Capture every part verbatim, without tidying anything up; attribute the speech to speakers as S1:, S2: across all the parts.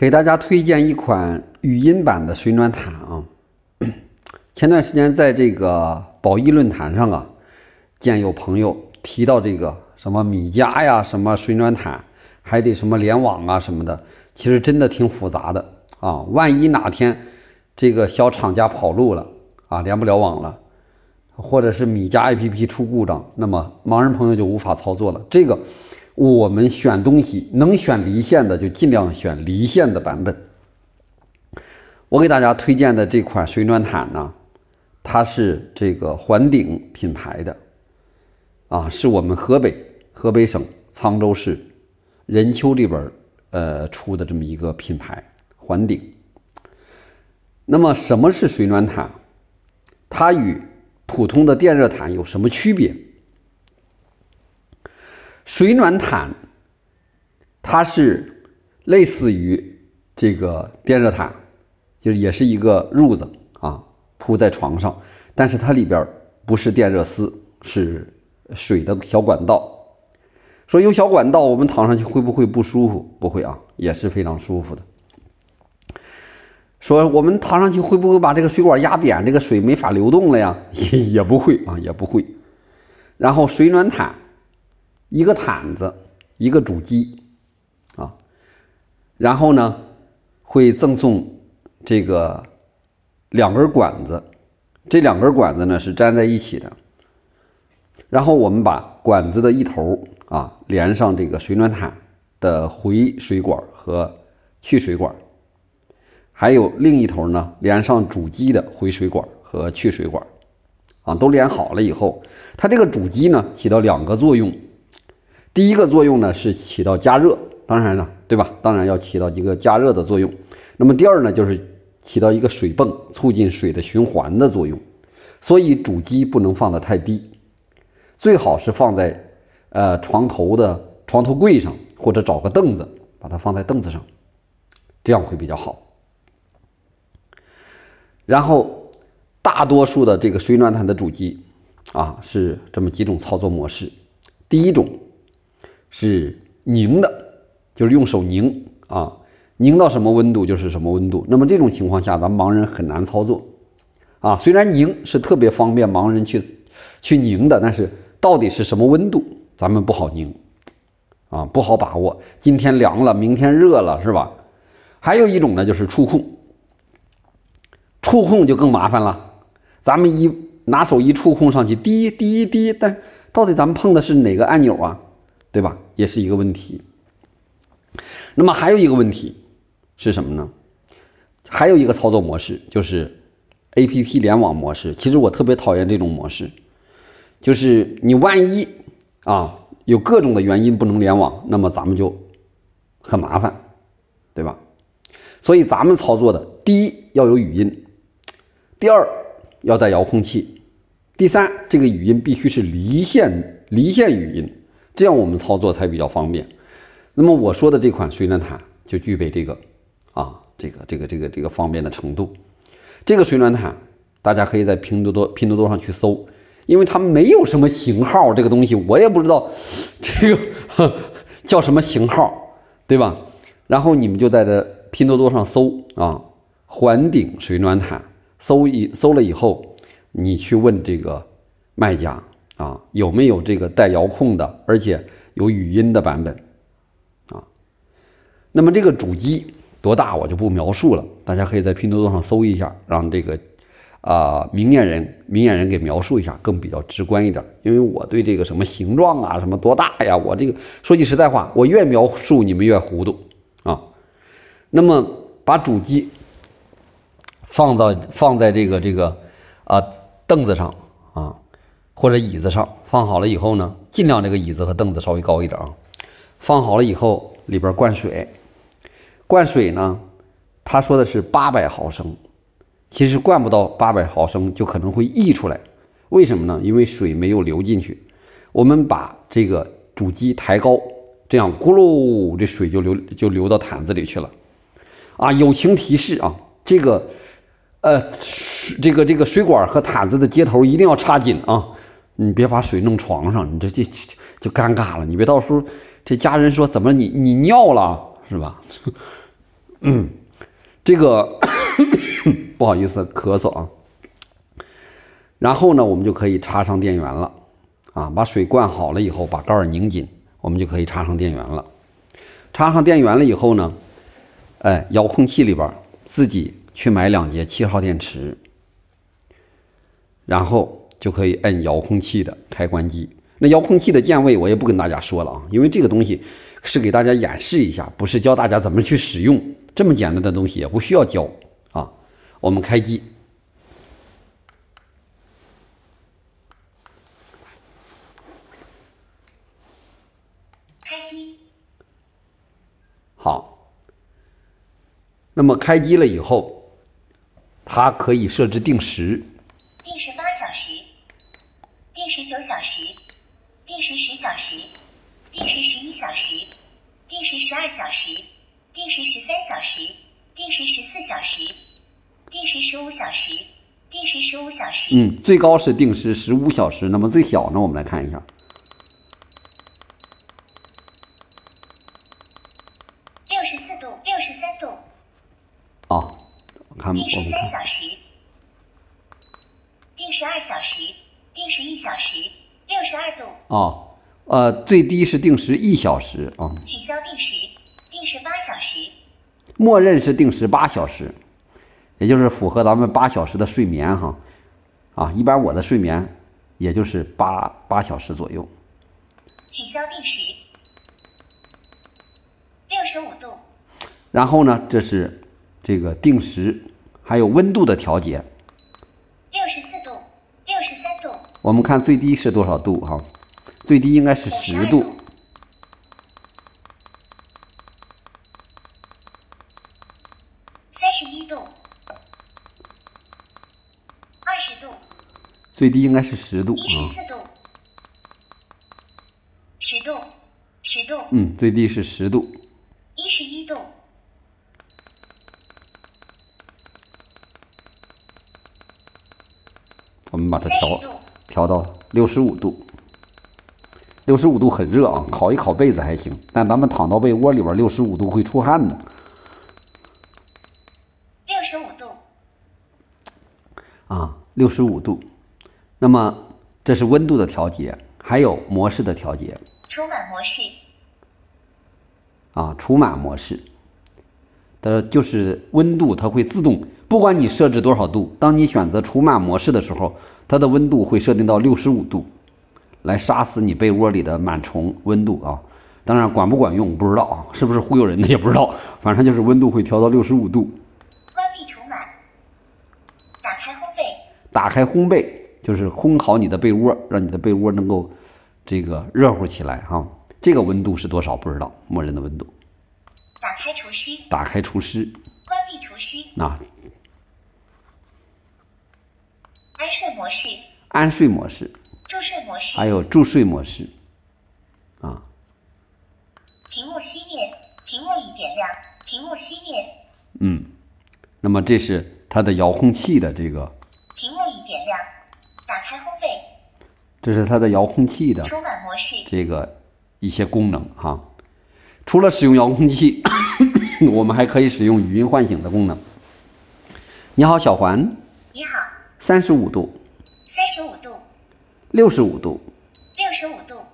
S1: 给大家推荐一款语音版的水暖毯啊。前段时间在这个宝益论坛上啊，见有朋友提到这个什么米家呀，什么水暖毯，还得什么联网啊什么的，其实真的挺复杂的啊。万一哪天这个小厂家跑路了啊，连不了网了，或者是米家 A P P 出故障，那么盲人朋友就无法操作了。这个我们选东西能选离线的就尽量选离线的版本。我给大家推荐的这款水暖毯呢，它是这个环鼎品牌的啊，是我们河北河北省沧州市任丘这边呃出的这么一个品牌环鼎。那么什么是水暖毯？它与普通的电热毯有什么区别？水暖毯它是类似于这个电热毯，就是也是一个褥子啊，铺在床上，但是它里边不是电热丝，是水的小管道。说有小管道我们躺上去会不会不舒服？不会啊，也是非常舒服的。说我们躺上去会不会把这个水管压扁，这个水没法流动了呀？也也不会啊，也不会。然后水暖毯一个毯子一个主机啊，然后呢会赠送这个两根管子，这两根管子呢是粘在一起的，然后我们把管子的一头啊连上这个水暖毯的回水管和去水管，还有另一头呢连上主机的回水管和去水管啊，都连好了以后，它这个主机呢起到两个作用。第一个作用呢是起到加热，当然了，对吧？当然要起到一个加热的作用。那么第二呢，就是起到一个水泵，促进水的循环的作用。所以主机不能放得太低，最好是放在呃床头的床头柜上，或者找个凳子把它放在凳子上，这样会比较好。然后大多数的这个水暖毯的主机啊是这么几种操作模式。第一种是拧的，就是用手拧啊，拧到什么温度就是什么温度。那么这种情况下，咱们盲人很难操作啊。虽然拧是特别方便盲人去去拧的，但是到底是什么温度，咱们不好拧啊，不好把握。今天凉了，明天热了，是吧？还有一种呢，就是触控，触控就更麻烦了。咱们一拿手一触控上去，滴滴滴，但到底咱们碰的是哪个按钮啊？对吧？也是一个问题。那么还有一个问题是什么呢？还有一个操作模式就是 A P P 联网模式。其实我特别讨厌这种模式，就是你万一啊有各种的原因不能联网，那么咱们就很麻烦，对吧？所以咱们操作的，第一要有语音，第二要带遥控器，第三这个语音必须是离线离线语音，这样我们操作才比较方便。那么我说的这款水暖毯就具备这个啊这个这个这个这个方便的程度。这个水暖毯大家可以在拼多多拼多多上去搜，因为它没有什么型号，这个东西我也不知道这个叫什么型号，对吧？然后你们就在这拼多多上搜啊环鼎水暖毯，搜一搜了以后，你去问这个卖家啊有没有这个带遥控的，而且有语音的版本啊。那么这个主机多大我就不描述了，大家可以在拼多多上搜一下，让这个啊、呃、明眼人明眼人给描述一下，更比较直观一点。因为我对这个什么形状啊什么多大呀，我这个说句实在话，我越描述你们越糊涂啊。那么把主机放到放在这个这个啊、呃、凳子上啊或者椅子上，放好了以后呢，尽量这个椅子和凳子稍微高一点啊。放好了以后，里边灌水，灌水呢，他说的是八百毫升，其实灌不到八百毫升就可能会溢出来。为什么呢？因为水没有流进去。我们把这个主机抬高，这样咕噜，这水就流就流到毯子里去了。啊，友情提示啊，这个呃，这个这个水管和毯子的接头一定要插紧啊，你别把水弄床上，你这这就尴尬了。你别到时候这家人说怎么你你尿了是吧？ 嗯，这个不好意思咳嗽啊。然后呢，我们就可以插上电源了啊，把水灌好了以后，把盖儿拧紧，我们就可以插上电源了。插上电源了以后呢，哎，遥控器里边自己去买两节七号电池，然后就可以摁遥控器的开关机。那遥控器的键位我也不跟大家说了啊，因为这个东西是给大家演示一下，不是教大家怎么去使用。这么简单的东西也不需要教啊。我们开机，
S2: 开机。
S1: 好。那么开机了以后，它可以设置定时，
S2: 定时八小时，定时九小时，定时十小时，定时十一小时，定时十二小时，定时十三小时，定时十四小时，定时十五小时，定时十五小时。
S1: 嗯，最高是定时十五小时。那么最小呢？我们来看一下，
S2: 六十四度，六十三度。
S1: 啊，我看
S2: 定时
S1: 我们看，
S2: 三小时，定时二小时，定时一小时，六十二度。
S1: 啊，呃，最低是定时一小时啊，
S2: 取消定时，定时八小时。
S1: 默认是定时八小时，也就是符合咱们八小时的睡眠哈。啊，一般我的睡眠也就是八八小时左右。
S2: 取消定时，六十五度。
S1: 然后呢，这是这个定时，还有温度的调节。
S2: 六十四度，六十三度。
S1: 我们看最低是多少度哈？最低应该是十度。
S2: 三十一度，二十度，
S1: 最低应该是十度
S2: 一十
S1: 啊。
S2: 四度，十度，十度，
S1: 嗯，最低是十度。
S2: 一十一度。
S1: 我们把它调调到六十五度。六十五度很热啊，烤一烤被子还行，但咱们躺到被窝里边，六十五度会出汗的。
S2: 六十五度。
S1: 啊，六十五度。那么这是温度的调节，还有模式的调节
S2: 除满模式。
S1: 啊，除满模式的就是温度它会自动，不管你设置多少度，当你选择除满模式的时候，它的温度会设定到六十五度，来杀死你被窝里的螨虫温度啊。当然管不管用不知道啊，是不是忽悠人的也不知道，反正就是温度会调到六十五度。
S2: 关闭除螨。打开烘焙。
S1: 打开烘焙就是烘烤你的被窝，让你的被窝能够这个热乎起来哈、啊。这个温度是多少不知道，默认的温度。
S2: 打开除湿。
S1: 打开除湿。
S2: 关闭除湿。
S1: 啊，
S2: 安睡模式。
S1: 安睡模式。
S2: 助睡模式。
S1: 还有助睡模式。啊。
S2: 屏幕熄灭，屏幕已点亮，屏幕熄灭。
S1: 嗯，那么这是它的遥控器的这个。
S2: 屏幕已点亮，打开烘焙。
S1: 这是它的遥控器的
S2: 除螨模式。
S1: 这个一些功能哈。除了使用遥控器，我们还可以使用语音唤醒的功能。你好，小环。
S2: 你好。
S1: 三十五度。
S2: 三十五度。
S1: 六十五度。
S2: 六十五度。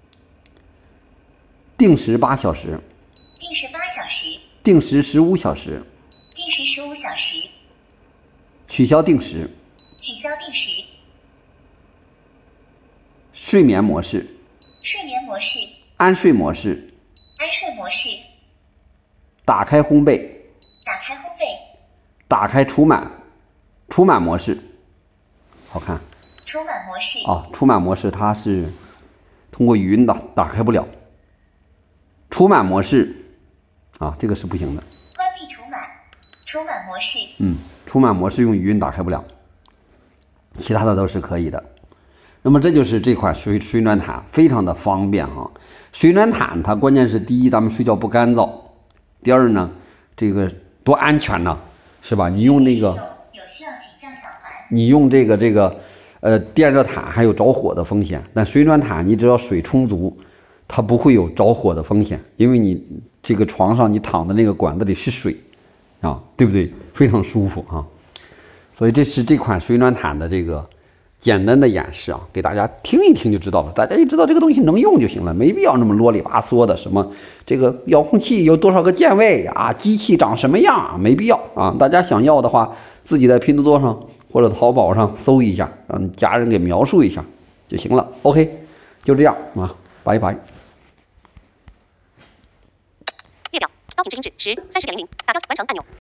S1: 定时八小时。
S2: 定时八小时。
S1: 定时十五小时。
S2: 定时十五小时。
S1: 取消定时。
S2: 取消定时。
S1: 睡眠模式。
S2: 睡眠模式。
S1: 安睡模式。
S2: 安睡模式。
S1: 打开烘焙。
S2: 打开烘焙。
S1: 打开除螨。除螨模式。好看。
S2: 除螨模式。
S1: 啊，除螨模式它是通过语音打打开不了。除螨模式啊，这个是不行的。
S2: 关闭除螨。除螨模式。
S1: 嗯，除螨模式用语音打开不了，其他的都是可以的。那么这就是这款水水暖毯，非常的方便哈。水暖毯它关键是第一，咱们睡觉不干燥；第二呢，这个多安全呢，是吧？你用那个，
S2: 有需要请向小环。
S1: 你用这个这个，呃，电热毯还有着火的风险，但水暖毯你只要水充足，它不会有着火的风险，因为你这个床上你躺的那个管子里是水啊，对不对？非常舒服啊。所以这是这款水暖毯的这个简单的演示啊，给大家听一听就知道了。大家一知道这个东西能用就行了，没必要那么啰里吧嗦的。什么这个遥控器有多少个键位啊，机器长什么样啊，没必要啊。大家想要的话，自己在拼多多上或者淘宝上搜一下，让家人给描述一下就行了。OK， 就这样啊，拜拜。
S3: 列表高频指音质十三十点零零，打标完成按钮。